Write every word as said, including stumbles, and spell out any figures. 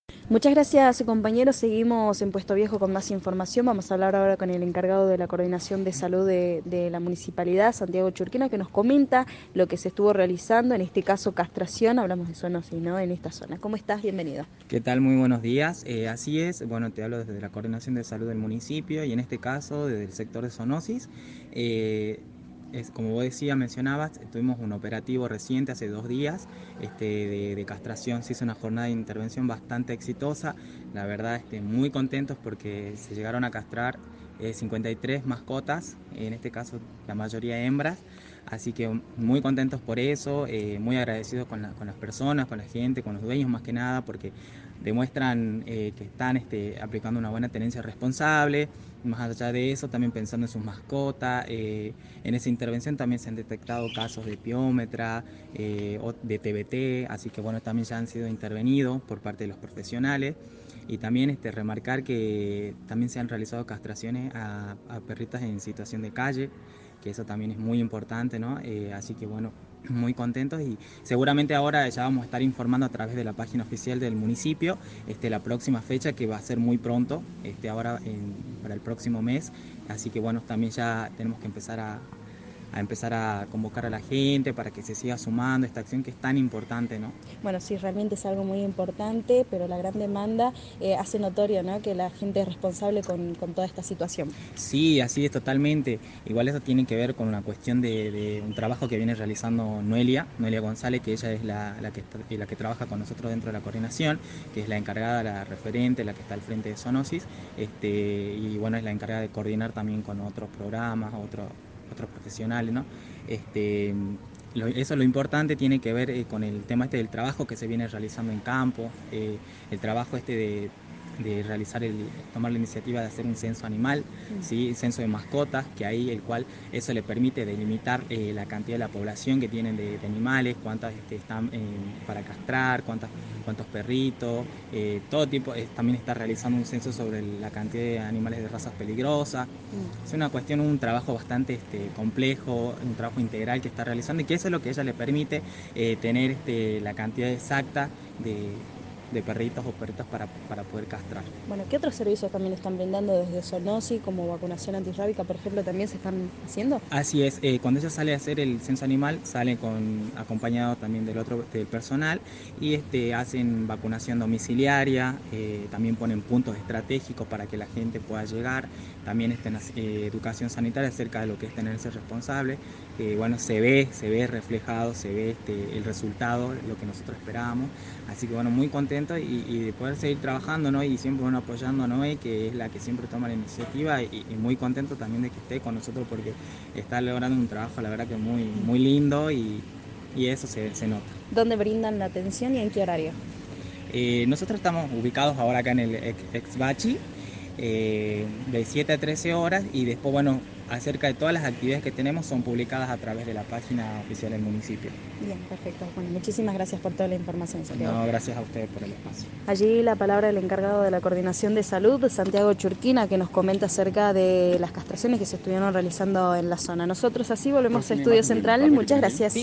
Muchas gracias, compañeros. Seguimos en Puesto Viejo con más información. Vamos a hablar ahora con el encargado de la Coordinación de Salud de, de la Municipalidad, Santiago Churquina, que nos comenta lo que se estuvo realizando, en este caso castración. Hablamos de zoonosis, ¿no?, en esta zona. ¿Cómo estás? Bienvenido. ¿Qué tal? Muy buenos días. Eh, así es, bueno, te hablo desde la Coordinación de Salud del municipio y en este caso desde el sector de zoonosis. Eh, es, como vos decías, mencionabas, tuvimos un operativo reciente hace dos días este, de, de castración. Se hizo una jornada de intervención bastante exitosa. La verdad, este, muy contentos porque se llegaron a castrar eh, cincuenta y tres mascotas, en este caso la mayoría hembras. Así que muy contentos por eso, eh, muy agradecidos con, la, con las personas, con la gente, con los dueños más que nada, porque demuestran eh, que están este, aplicando una buena tenencia responsable. Más allá de eso, también pensando en sus mascotas. Eh, en esa intervención también se han detectado casos de piómetra, eh, de T B T, así que bueno, también ya han sido intervenidos por parte de los profesionales. Y también este, remarcar que también se han realizado castraciones a, a perritas en situación de calle, que eso también es muy importante, ¿no? Eh, así que bueno, muy contentos y seguramente ahora ya vamos a estar informando a través de la página oficial del municipio este, la próxima fecha, que va a ser muy pronto, este, ahora en, para el próximo mes. Así que bueno, también ya tenemos que empezar a, a empezar a convocar a la gente para que se siga sumando esta acción que es tan importante, ¿no? Bueno, sí, realmente es algo muy importante, pero la gran demanda eh, hace notorio, ¿no?, que la gente es responsable con, con toda esta situación. Sí, así es totalmente. Igual eso tiene que ver con una cuestión de, de un trabajo que viene realizando Noelia, Noelia González, que ella es la, la, que, la que trabaja con nosotros dentro de la coordinación, que es la encargada, la referente, la que está al frente de zoonosis, este, y bueno, es la encargada de coordinar también con otros programas, otros, otros profesionales, ¿no? Este, lo, eso lo importante tiene que ver eh, con el tema este del trabajo que se viene realizando en campo, eh, el trabajo este de de realizar el, tomar la iniciativa de hacer un censo animal, ¿sí? Censo de mascotas, que ahí el cual eso le permite delimitar eh, la cantidad de la población que tienen de, de animales, cuántas este, están eh, para castrar, cuántas, cuántos perritos, eh, todo tipo, eh, también está realizando un censo sobre la cantidad de animales de razas peligrosas. Es una cuestión, un trabajo bastante este, complejo, un trabajo integral que está realizando y que eso es lo que a ella le permite eh, tener este, la cantidad exacta de de perritos o perritas para, para poder castrar. Bueno, ¿qué otros servicios también están brindando desde zoonosis, como vacunación antirrábica, por ejemplo, también se están haciendo? Así es, eh, cuando ella sale a hacer el censo animal, sale con, acompañado también del otro del personal y este, hacen vacunación domiciliaria, eh, también ponen puntos estratégicos para que la gente pueda llegar, también este, eh, educación sanitaria acerca de lo que es tenerse responsable. Eh, bueno, se ve, se ve reflejado, se ve este, el resultado, lo que nosotros esperábamos. Así que bueno, muy contento y, y de poder seguir trabajando, ¿no? Y siempre bueno, apoyando a Noé, que es la que siempre toma la iniciativa, y, y muy contento también de que esté con nosotros porque está logrando un trabajo, la verdad que muy, muy lindo y, y eso se, se nota. ¿Dónde brindan la atención y en qué horario? Eh, nosotros estamos ubicados ahora acá en el ex, ex Bachi, eh, de siete a trece horas, y después, bueno, acerca de todas las actividades que tenemos son publicadas a través de la página oficial del municipio. Bien, perfecto. Bueno, muchísimas gracias por toda la información, Santiago. No, gracias a ustedes por el espacio. Allí la palabra del encargado de la Coordinación de Salud, Santiago Churquina, que nos comenta acerca de las castraciones que se estuvieron realizando en la zona. Nosotros así volvemos a Estudio Central. Muchas gracias.